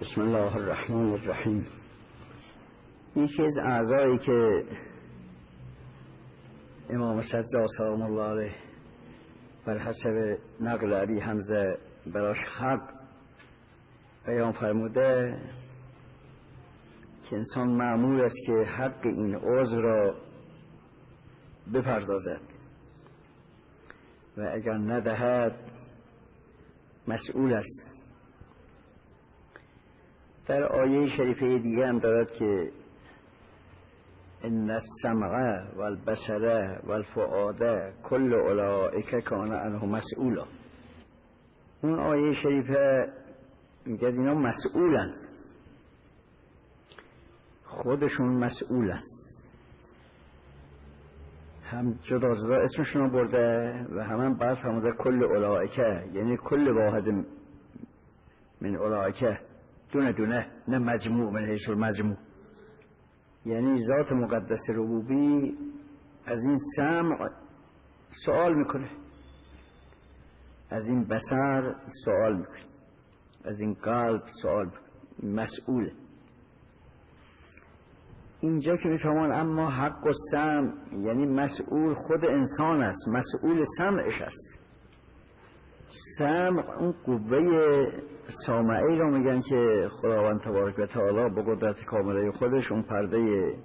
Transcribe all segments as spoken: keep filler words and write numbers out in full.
بسم الله الرحمن الرحیم. یکی از اعضایی که امام سجاد سلام الله علیه بر حسب نقل ابی حمزه براش حق بیان فرموده که انسان مأمور است که حق این عضو را بپردازد و اگر ندهد مسئول است. در آیه شریفه دیگه هم دارد که ان السمع والبصر والفؤاد کل اولئک کان عنه مسئولا. اون آیه شریفه میگه اینا مسئولن، خودشون مسئولن، هم جدا جدا اسمشون برده و هم هم بعد فرموده کل اولئک، یعنی کل واحد من اولئک، دونه دونه، نه مجموع من حیث المجموع. یعنی ذات مقدس ربوبی از این سمع سوال میکنه، از این بصر سوال میکنه، از این قلب سوال میکنه، مسئوله. اینجا که میفهمون اما حق و سمع یعنی مسئول خود انسان است، مسئول سمعش است. سمع اون قوه سامعی رو میگن که خداوند تبارک و تعالی با قدرت کامله خودش اون پرده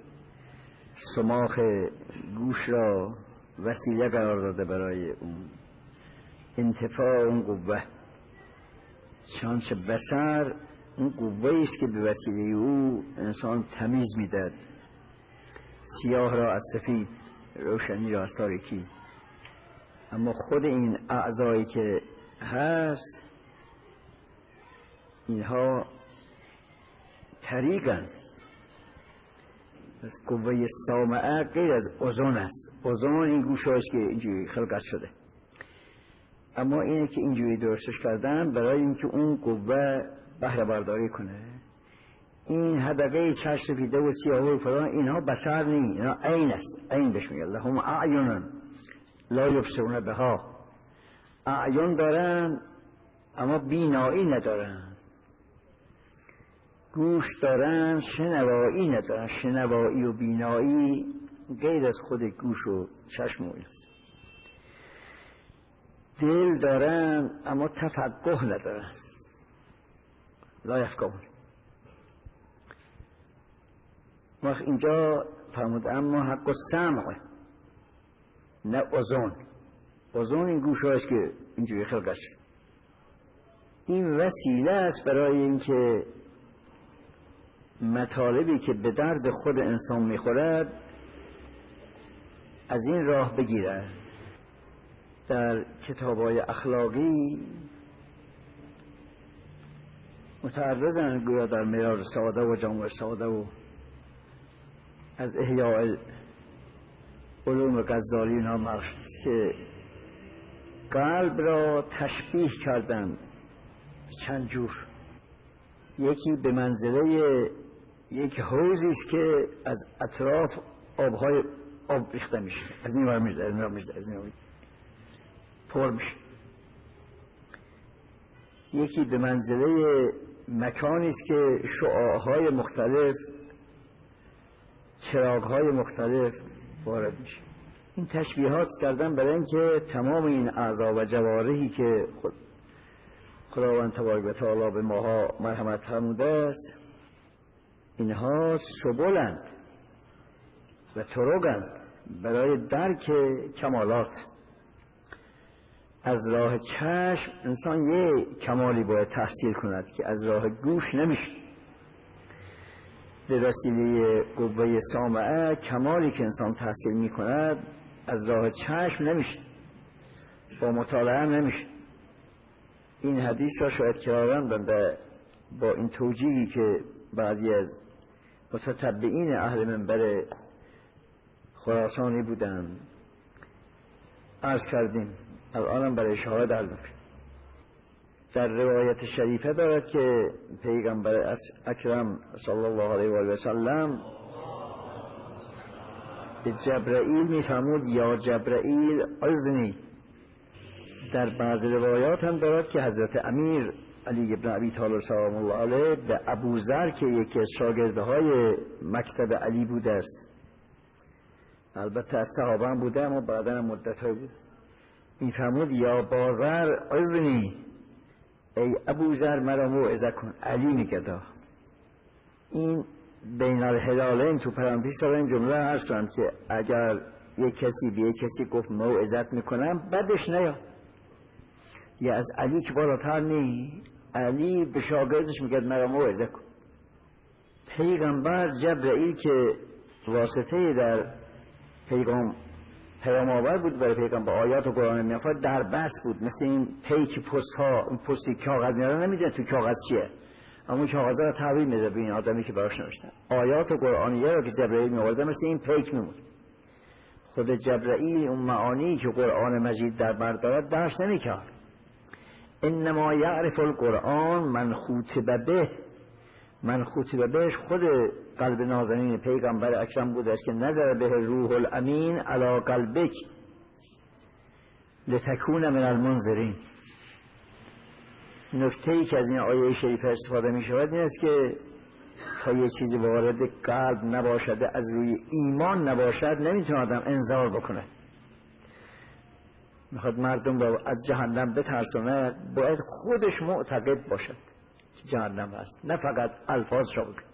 سماخ گوش را وسیله قرار داده برای اون انتفاع اون قوه. چنانچه بصر اون قوه است که به وسیله او انسان تمیز میدهد سیاه را از سفید، روشنی را از تاریکی. اما خود این اعضایی که هست اینها طریقن. از قوه سامعه غیر از اذن است. اذن این گوش هاست که اینجوری خلقت شده، اما اینه که اینجوری درستش کردن برای اینکه اون قوه بهره برداری کنه. این حدقه چشم سفیده و سیاه و فلان اینها بصر نی، اینها عین است. عین بهش میگه لهم اعین لا یبصرون بها. اعین دارن اما بینایی ندارن، گوش دارن شنوایی ندارن. شنوایی و بینایی غیر از خود گوش و چشم و ایناست. دل دارن اما تفقه ندارن، لا یفقهون. وقت اینجا فرمود اما حق و سمع نه اذن. اذن این گوش هاست که اینجوری خلقت شد. این وسیله است برای اینکه مطالبی که به درد خود انسان میخورد از این راه بگیرد. در کتاب‌های اخلاقی متعرضن گویا در معیار ساده و جامع ساده و از احیاء علوم غزالی اینا مخصوص که قلب را تشبیه کردن چند جور. یکی به منزله یک حوضی است که از اطراف آبهای آب ریخته میشه، از این ور میشه، از این ور میشه، از این ور پر میشه. یکی به منزله مکانی است که شعاعهای مختلف، چراغهای مختلف وارد میشه. این تشبیهات کردن برای اینکه تمام این اعضا و جوارحی که خود خداوند تبارک و تعالی به ماها مرحمت فرموده است اینها سبلند و طرقند برای درک کمالات. از راه چشم انسان یه کمالی باید تحصیل کند که از راه گوش نمیشه. به وسیله قوه سامعه کمالی که انسان تحصیل میکند از راه چشم نمیشه، با مطالعه نمیشه. این حدیث را شاید کرارن بنده با این توجیهی که بعضی از متتبعین اهل منبر خراسانی بودن عرض کردیم، الانم برای شهادت عرض میکنم. در روایت شریفه دارد که پیغمبر اکرم صلی الله علیه و آله و سلم به جبرائیل میفرمود یا جبرائیل اذنی. در بعض روایات هم دارد که حضرت امیر علی ابن ابی طالب سلام الله علیه به ابوذر که یکی از شاگردهای مکتب علی بوده است، البته از صحابه هم بوده اما بعدا هم مدت‌های بود، میفرمود یا بازر اذنی، ای ابوذر مرا موعظه کن. علی میگه این بین الهلالین تو پرانتز داره این جمله عرض کنم که اگر یک کسی به یک کسی گفت موعظت میکنم بدش نیا، یا از علی که بالاتر نی، علی به شاگردش میگه مرا موعظه کن. پیغمبر جبرئیل که واسطه در پیغام پیام آور بود برای پیغمبر آیات و قرآن میافرد در بس بود، مثل این پیک پست ها، اون پستی کاغذ میاره نمیدونه تو کاغذ چیه، اما کاغذ رو تحویل میده به این آدمی که براش نوشتن. آیات قرآنیه رو که جبرئیل میآورد مثل این پیک میمود. خود جبرئیل اون معانی که قرآن مجید در بر دارد درش نمیکرد. انما یعرف القرآن من خوتب به، من خوتب بهش خود قلب نازنین پیغمبر اکرم بوده است که نظر به روح الامین علی قلبک لتکون من المنذرین. نکته ای که از این آیه شریفه استفاده می شود این است که تا یه چیزی وارد قلب نباشد، از روی ایمان نباشد، نمیتونه آدم انذار بکنه. میخواد مردم با از جهنم بترسونه، باید خودش معتقد باشد که جهنم هست، نه فقط الفاظ را بگه.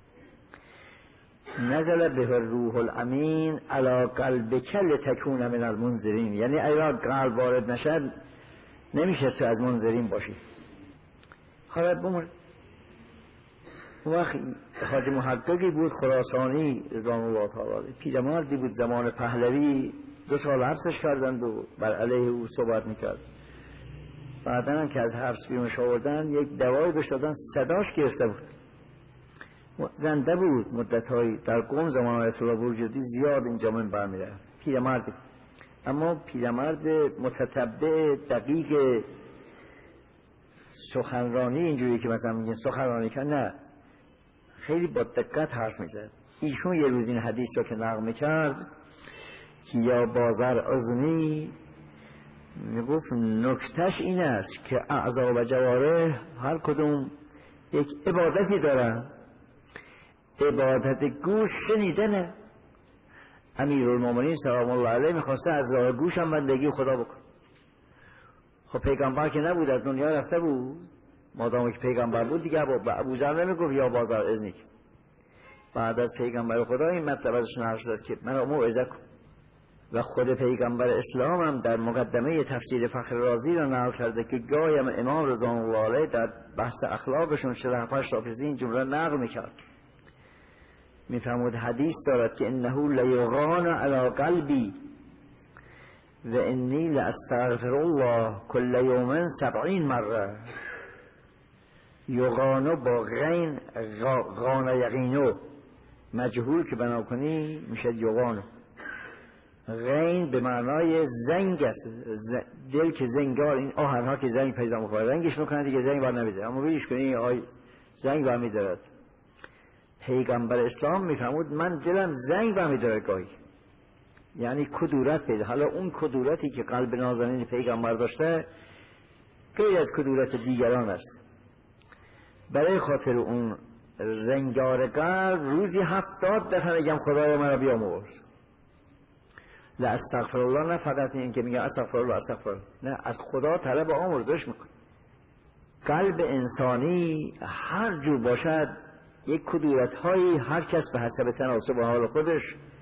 نزل به روح الامین علی قلبک لتکون من المنذرین، یعنی اگر قلب وارد نشد نمیشه تو از منذرین باشی. حالا بمون وقت حاج محققی بود خراسانی رضوان الله تعالی، پیرمردی بود زمان پهلوی، دو سال حبسش کردند و بر علیه او صحبت میکرد. بعدن هم که از حبس بیرونش آوردن یک دوایی بهش دادن، صداش گرفته بود، زنده بود مدت‌هایی. در قم زمان آیت الله برجردی زیاد اینجا من برمیره، پیرمردی اما پیرمرد متتبع دقیق، سخنرانی اینجوری که مثلا میگن سخنرانی کن، نه، خیلی با دقت حرف میزد. ایشون یه روز این حدیث رو که نقل میکرد که یا بازر اذنی، میگفت نکتش این است که اعضا و جواره هر کدوم یک عبادتی دارن. عبادت گوش شنیدنه. امیرالمومنین سلام الله علیه میخواسته از راه گوش هم بندگی خدا بکن. خب پیغمبر که نبود، از دنیا رفته بود، مادام که پیغمبر بود دیگه با ابوذر نمیگفت یا بازر اذنی. بعد از پیغمبر خدا این مطلب ازش نقل شده است که منو موعظه کن. و خود پیغمبر اسلام هم در مقدمه تفسیر فخر رازی را نقل کرده که گاهی امام رضوان الله علیه در بحث اخلاقشون شرفش را این جمله نقل میکرد، میفرمود حدیث دارد که انه لیغان علی قلبی و انی لاستغفر الله کل یوم سبعین مره. یغانو با غین، غان یقینو مجهول که بنا کنی میشه یغانو. غین به معنای زنگ است، دل که زنگار، این آهنها که زنگ پیدا میکنه رنگش میکنه دیگه زنگ بر نمیده، اما بیش کنی آی زنگ بر میدارد. پیغمبر اسلام میفهمود من دلم زنگ بر میداره گاهی، یعنی کدورت پیدا. حالا اون کدورتی که قلب نازنین پیغمبر داشته غیر از کدورت دیگران است. برای خاطر اون زنگار قلب روزی هفتاد دفعه میگم خدایا مرا بیامرز. لا استغفر الله، نه فقط این که میگه استغفر الله استغفر الله، نه، از خدا طلب آمرزش میکنه. قلب انسانی هر جور باشد یک کدورت هایی هر کس به حسب تناسب حال خودش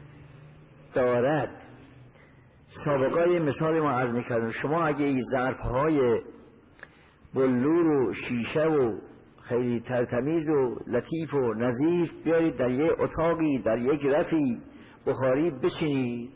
دارد. سابقای مثال ما عرض میکردم، شما اگه این ظرف های بلور و شیشه و خیلی ترتمیز و لطیف و نظیف بیارید در یک اتاقی در یک رفی بخاری بچینید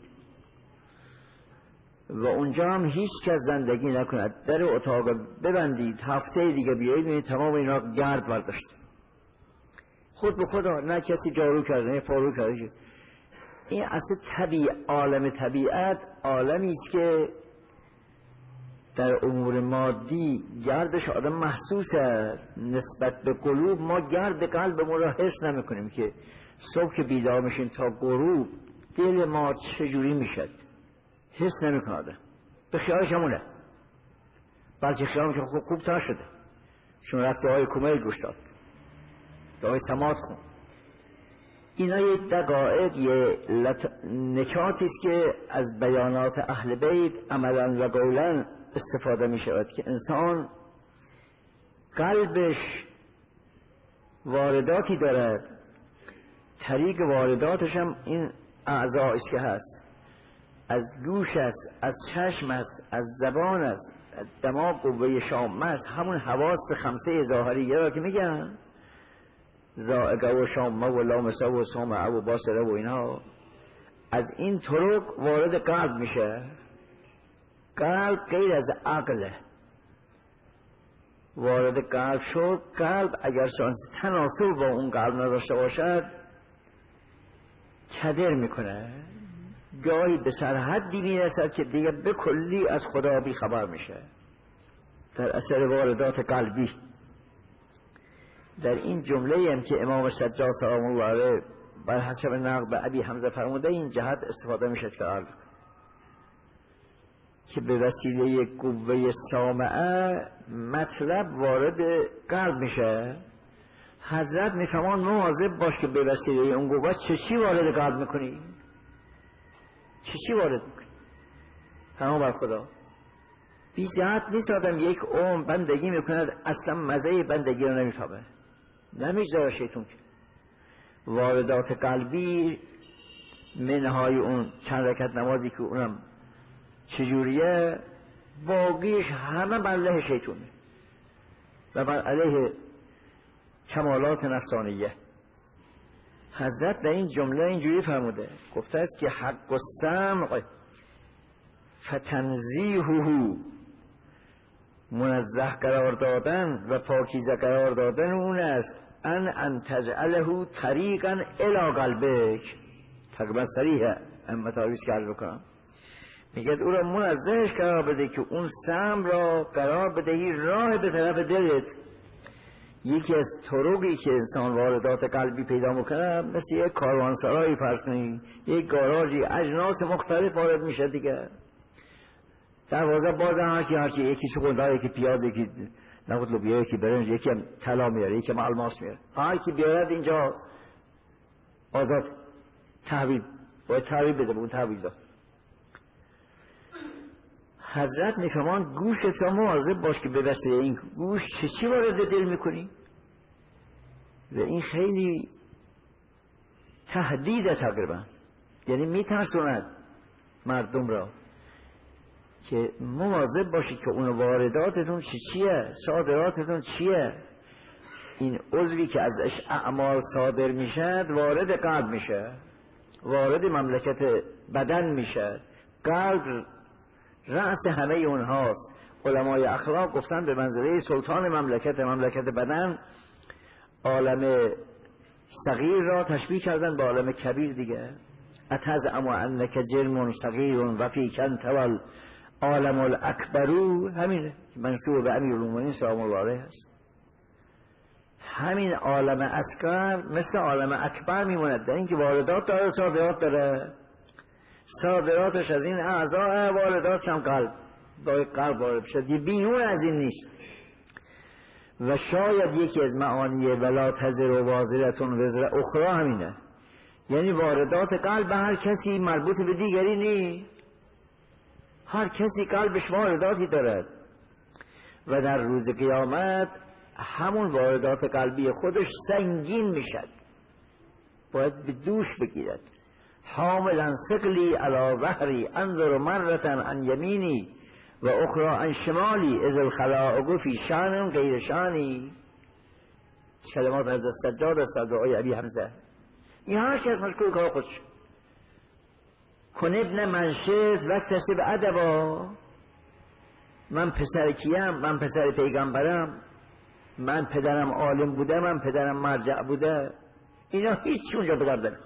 و اونجا هم هیچ کس زندگی نکند، در اتاق ببندید، هفته دیگه بیایید این تمام اینا گرد برداشت، خود به خدا، نه کسی جارو کرده نه پارو کرده. این اصل طبیع، عالم طبیعت عالمی است که در امور مادی گردش آدم محسوس است. نسبت به قلوب ما گرد قلبمون را حس نمی کنیم که صبح که بیدار میشیم تا غروب دل ما چجوری میشد حس نمی کنه. به خیالش همونه، بعضی خیالم که خوب خوب تر شده، چون رفت دعای کمیل گوش داد، دعای سماعت کن. اینا یه دقایق، یه لط... نکاتی است که از بیانات اهل بیت عملا و قولا استفاده می شود که انسان قلبش وارداتی دارد، طریق وارداتش هم این اعضاء است که هست، از گوش است، از چشم است، از زبان است، از دماغ قوه شامه است، همون حواس خمسه ظاهریه را که میگن ذائقه و شامه و لامسه و سامعه و باصره و اینها، از این طرق وارد قلب میشه. قلب غیر از عقله، وارد قلب شد. قلب اگر تناسب با اون قلب نداشته باشد کدر میکنه، گاهی به سرحدی میرسد که دیگه به کلی از خدا بی خبر میشه در اثر واردات قلبی. در این جمله هم که امام سجاد سلام الله علیه بر حسب نقل به ابی حمزه فرموده، این جهت استفاده میشه که قلب که به وسیله قوه سامعه مطلب وارد قلب میشه. حضرت میفرمان مواظب باش که به وسیله اون قوه چه چی وارد قلب میکنی، چه چی وارد میکنی. تمام بر خدا. بی جهت نیست آدم یک عمر بندگی میکند اصلا مزه بندگی رو نمیفهمه، نمیگذاره شیطون که واردات قلبی منهای اون چند رکعت نمازی که اونم چجوریه، باقیش همه بر علیه شیطونه و بر علیه کمالات نفسانیه. حضرت در این جمله اینجوری فرموده، گفته است که حق السمع فتنزیهه، منزه قرار دادن و پاکیزه قرار دادن اون است ان ان تجعله طریقا الی قلبک. تقریبا صریحه، اما تعریض کرد بکنم، میگه او را منزهش قرار بده که اون سمع را قرار بدهی راه به طرف دلت. یکی از طرقی که انسان واردات قلبی پیدا میکنه مثل یک کاروانسرایی فرض کنید، یک گاراژی، اجناس مختلف وارد میشه دیگه. در واقع باز هم هرکی هرچی، یکی چقدر، یکی پیاز، یکی نبود لوبیا، یکی برنج، یکی هم طلا میاره، یکی هم الماس میاره، هر کی بیارد اینجا آزاد تحویل باید تحویل بده به اون تحویل داد. حضرت میفرمان گوشت را مواظب باش که به وسیله این گوش چه چی وارد دل میکنی. و این خیلی تهدیده تقریبا، یعنی میترسوند مردم را که مواظب باشید که اون وارداتتون چی چیه، صادراتتون چیه. این عضوی که ازش اعمال صادر میشه وارد قلب میشه، وارد مملکت بدن میشه. قلب رأس همه اونهاست. علمای اخلاق گفتن به منزله سلطان مملکت، مملکت بدن عالم صغیر را تشبیه کردن با عالم کبیر دیگه. اتزعم انک جرم صغیر و فیک انت والعالم الاکبر، همینه منصوب به امیرالمومنین سلام الله علیه است. همین عالم اصغر مثل عالم اکبر میموند، در اینکه واردات داره صادرات داره. صادراتش از این اعضاء، وارداتش هم قلب، باید قلب وارد بشه، یه بیرون از این نیست. و شاید یکی از معانی ولا تزر و وازرتون وزر اخرى همینه، یعنی واردات قلب هر کسی مربوط به دیگری نی، هر کسی قلبش وارداتی دارد و در روز قیامت همون واردات قلبی خودش سنگین میشد، باید به دوش بگیرد. حاملا ثقلی علی ظهری انظر مرة عن یمینی و اخرى عن شمالی اذ الخلائق فی شان غیر شانی. کلمات از سجاد است از دعای ابی حمزه. این هر کس مشکل کار خودش کن ابن منشز وقت به ادبا. من پسر کیم؟ من پسر پیغمبرم، من پدرم عالم بوده، من پدرم مرجع بوده، اینا هیچ اونجا بگردن.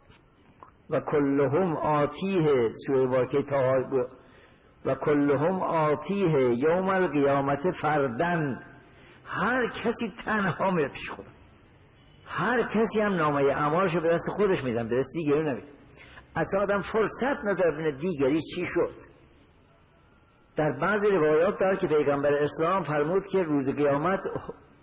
و کلهم آتیه سوی واقعی تا و کلهم آتیه یوم القیامت فردن. هر کسی تنها میره پیش خدا، هر کسی هم نامه اعمالش به دست خودش میدن، به دست دیگری نمیدن. اصلا آدم فرصت نداره ببینه دیگری چی شد. در بعضی روایات داره که پیغمبر اسلام فرمود که روز قیامت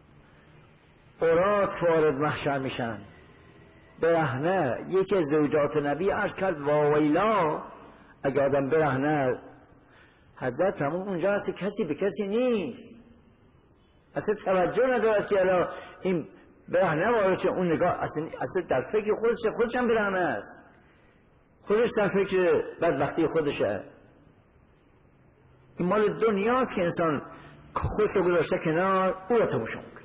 زوجات وارد محشر میشن برهنه. یکی از زوجات نبی عرض کرد واویلا، اگه آدم برهنه حضرت همون اونجا هست کسی به کسی نیست، اصلا توجه ندارد که الان این برهنه وارد چه، اون نگاه اصلا, اصلا در فکر خودشه، خودش هم برهنه است، خودش در فکر بدبختی خودشه. این مال دنیاست که انسان خودش رو گذاشته کنار، او را تماشا میکنه.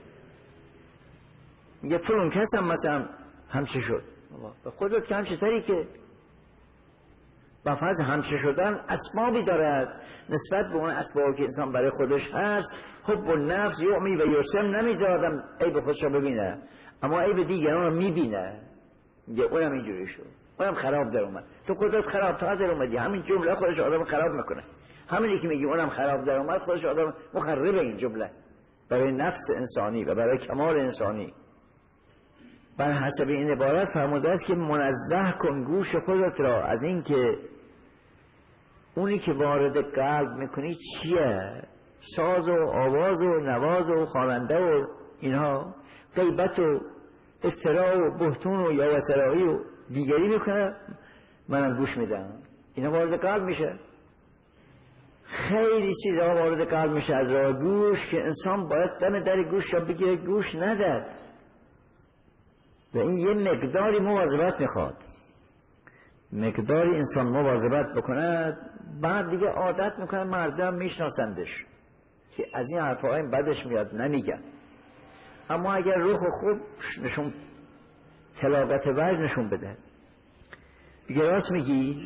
یه فلان کس هم مثلا همچه شد، به خودت که همچه تری که با فرض همچه شدن اسبابی دارد نسبت به اون اسبابی که انسان برای خودش هست. حب النفس یعمی و یرسم، نمیذارم عیب خودش رو ببینه اما عیب دیگران رو میبینه، میگه اونم اینجوری شد، اونم خراب در اومد، تو خودت خراب تا در اومدی. همین جمله خودش آدم خراب میکنه. همینی که میگی اونم خراب در اومد خودش آدم مخرب این جمله برای نفس انسانی و برای کمال انسانی. بر حسب این عبارت فرموده است که منزه کن گوش خودت را از این که اونی که وارد قلب میکنی چیه، ساز و آواز و نواز و خواننده و اینها، غیبت و افترا و بهتون و یاوسرایی و دیگری میکنه، منم گوش میدم. اینا وارد قلب میشه. خیلی چیزا وارد قلب میشه از راه گوش که انسان باید دم در گوش را بگیره، گوش نداد. و این یه مقداری مواظبت میخواد، مقداری انسان مواظبت بکنه، بعد دیگه عادت میکنه، مردم میشناسندش که از این حرفای بدش میاد نمیگن. اما اگر روح خوب نشون تلاقت وجه نشون بده، دیگه راست میگی،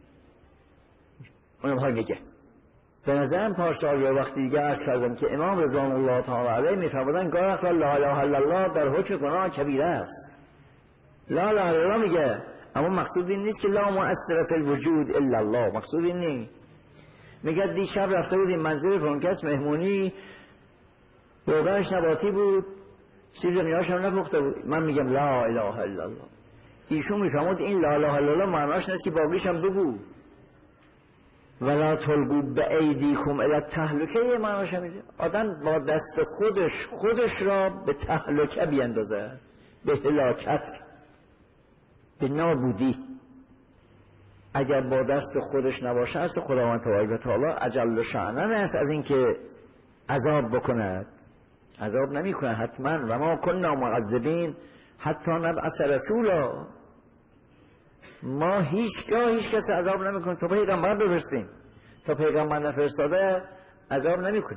اونم های میگه. به نظرم پارسال یا وقتی دیگه عرض کردم که امام رضوان الله تعالی علیه میفرمودن گاه اخلا لا اله الا الله در حکم گناه کبیره است. لا اله الا الله میگه، اما مقصود این نیست که لا مؤثر فی الوجود الا الله، مقصود این نیست. میگه دیشب رفته بودیم منزل فرانکس مهمونی، روغنش نباتی بود، سیب زمینی‌هاش هم نپخته بود. من میگم لا اله الا الله، ایشون میفرمود این لا اله الا الله معناش نیست که باقیش هم بگو. ولا تلقوا بایدیکم الی التهلکه، یه معناش میده آدم با دست خودش خودش را به تهلکه بیندازه، به هلاکت، به نابودی. اگر با دست خودش نباشه است خداوند تبارک و تعالی اجل شأنه است از اینکه عذاب بکند، عذاب نمیکنه حتما. و ما کنا معذبین حتی نبعث رسولا، ما هیچگاه هیچ کس عذاب نمیکنه تا پیغمبر بفرستیم. تا پیغمبر نفرستاده عذاب نمیکنه.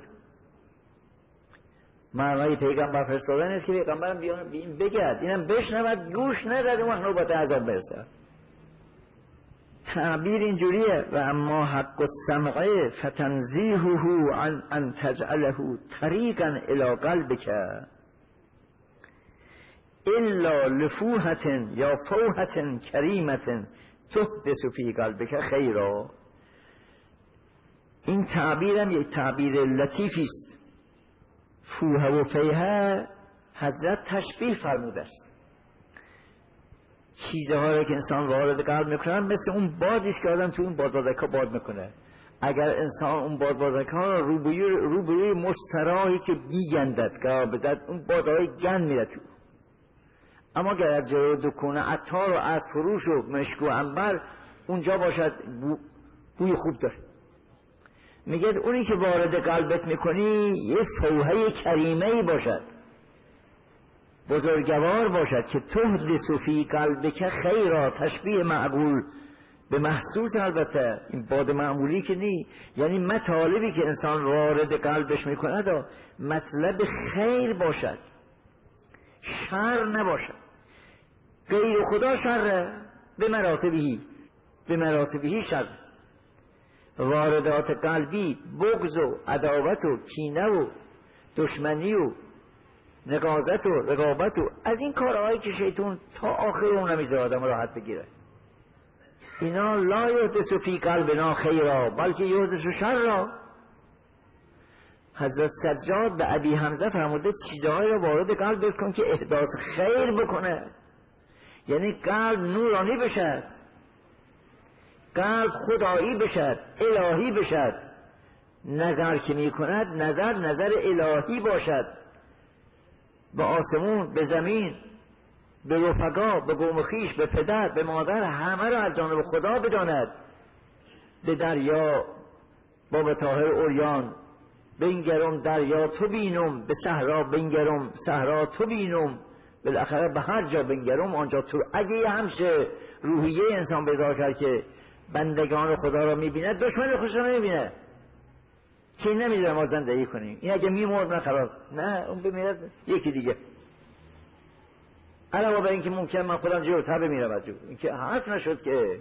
معنای پیغمبر فرستادن است که پیغمبرم بیان بین بگرد، اینم بشنود گوش نداد، اون نوبت عذاب برسه. تعبیر اینجوریه و اما حق السمع فتنزیهه عن ان تجعله طریقا الی قلبک الا لفوحة یا فوحة کریمة تحدث فی قلبک خیرا. این تعبیرم یک تعبیر لطیفی است. فوحه و فیحه حضرت تشبیه فرموده است. چیزها را که انسان وارد قلب میکنه مثل اون بادی است که آدم تو اون بادبادک‌ها باد میکنه. اگر انسان اون بادبادک‌ها را روبروی روبروی مستراحی که بیگندد قرار بدد، اون بادهای گند میره تو. اما اگر جلو دکونه عطار و عطر فروش و مشک و عنبر اونجا باشد، بو بوی خوب داره. میگه اونی که وارد قلبت میکنی یه فوحه کریمه‌ای باشد، بزرگوار باشد که تحدث فی قلبک خیرا. تشبیه معقول به محسوس، البته این باد معمولی که نی، یعنی مطالبی که انسان وارد قلبش میکنه دا مطلب خیر باشد، شر نباشد. غیر خدا شر به مراتبی به مراتبی شر. واردات قلبی بغض و عداوت و کینه و دشمنی و نقاضت و رقابت و از این کارهایی که شیطان تا آخر اون نمیذاره آدم راحت بگیره، اینا لا یحدث فی قلبنا خیرا بلکه یحدث شرا. حضرت سجاد به ابی حمزه فرموده چیزهایی رو وارد قلب بکن که احداث خیر بکنه، یعنی قلب نورانی بشد، قلب خدایی بشد، الهی بشد. نظر که می کند نظر نظر الهی باشد، به آسمون، به زمین، به رفقا، به قوم خویش، به پدر، به مادر، همه را از جانب خدا بداند. به دریا باب طاهر اوریان بنگرم دریا تو بینم، به صحرا بنگرم صحرا تو بینم، بالاخره به هر جا بنگرم آنجا تو. اگه یه همشه روحیه انسان پیدا کرد که بندگان خدا را میبینه، دشمن خودش را نمیبینه که این نمیدونه ما زندگی کنیم. این اگه میمرد نه خلاص، نه اون بمیرد یکی دیگه. علاوه بر اینکه ممکن من خودم جلوتر بمیرم از جور، این که حرف نشد، که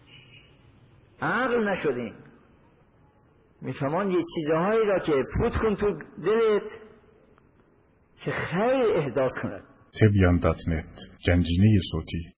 عقل نشدیم. میفهمان یه چیزهایی را که فوت کن تو دلت که خیلی احداث کند. تبیان دات نت، گنجینه صوتی.